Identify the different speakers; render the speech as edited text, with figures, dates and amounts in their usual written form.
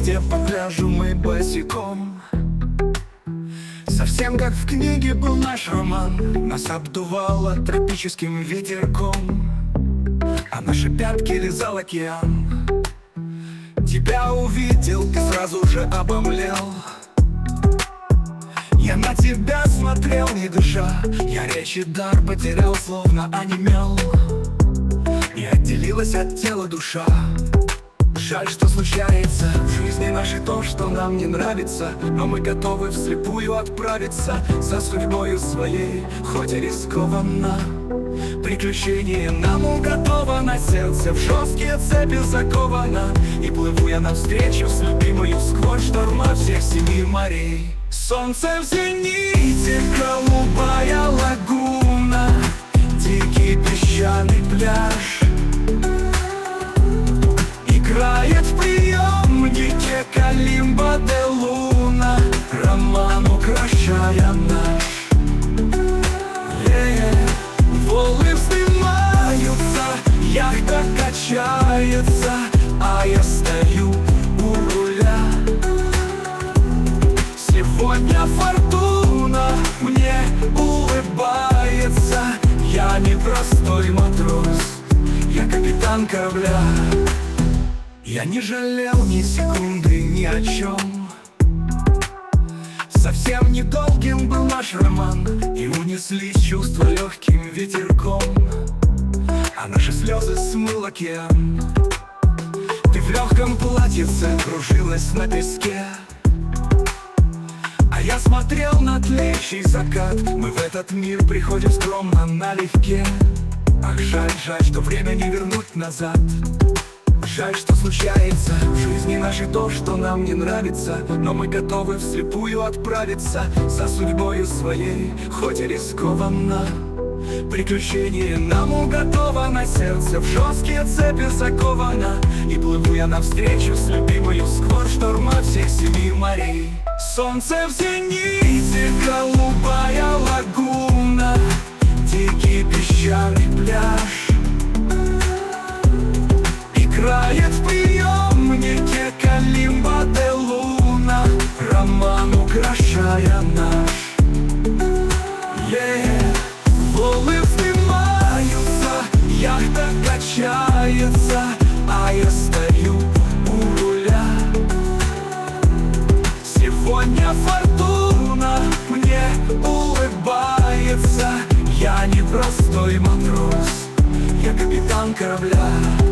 Speaker 1: везде по пляжу мы босиком. Совсем как в книге был наш роман. Нас обдувало тропическим ветерком, а наши пятки лизал океан. Тебя увидел, ты сразу же обомлел. Я на тебя смотрел, не дыша. Я речь и дар потерял, словно онемел. И отделилась от тела душа. Жаль, что случается в жизни нашей то, что нам не нравится. Но мы готовы вслепую отправиться за судьбою своей, хоть и рискованно. Приключение нам уготовано, сердце в жесткие цепи заковано. И плыву я навстречу с любимою сквозь шторма всех семи морей. Солнце в зените, голубая лагуна, дикий песчаный пляж. Играет в приемнике Калимба де Луна, роман украшая наш. Волны вздымаются, яхта качается, а я стою у руля. Сегодня фортуна мне улыбается. Я не простой матрос, я капитан корабля. Я не жалел ни секунды ни о чем. Совсем недолгим был наш роман, и унеслись чувства легким ветерком, а наши слезы смыл океан. Ты в легком платьице кружилась на песке, а я смотрел на тлеющий закат. Мы в этот мир приходим скромно налегке. Ах, жаль, жаль, что время не вернуть назад. Жаль, что случается в жизни нашей то, что нам не нравится. Но мы готовы вслепую отправиться за судьбою своей, хоть и рискованно. Приключение нам уготовано, сердце в жесткие цепи заковано. И плыву я навстречу с любимою сквозь шторма всех семи морей. Солнце в зените, голубая лагуна, дикий песчаный пляж. Играет в приемнике Калимба де Луна, роман украшая наш. Волны вздымаются, яхта качается, а я стою у руля. Сегодня фортуна мне улыбается. Я не простой матрос, я капитан корабля.